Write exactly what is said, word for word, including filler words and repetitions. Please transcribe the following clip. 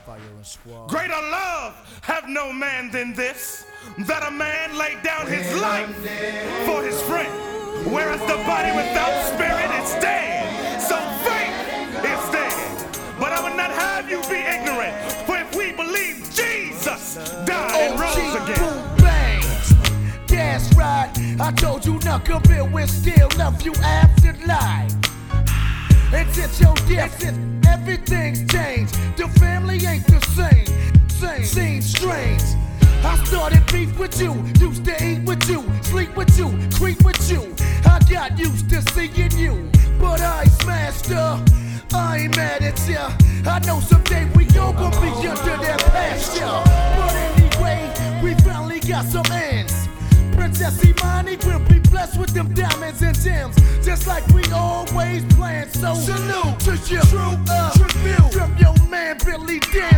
Greater love have no man than this, that a man lay down his life for his friend. Whereas the body without spirit is dead, so faith is dead. But I would not have you be ignorant, for if we believe Jesus died and rose again. Boom, bang. That's right, I told you Knucklebill will still love you after life. Until your death, everything's changed. The family ain't the same. Same, seems strange. I started beef with you, used to eat with you, sleep with you, creep with you. I got used to seeing you, but I smashed her. I ain't mad at ya. I know someday we all gonna be under that pasture. But anyway, we finally got some ends. Princess Imani will be blessed with them diamonds and gems, just like we always planned. So salute to you, true uh, tribute from your man Billy Dan.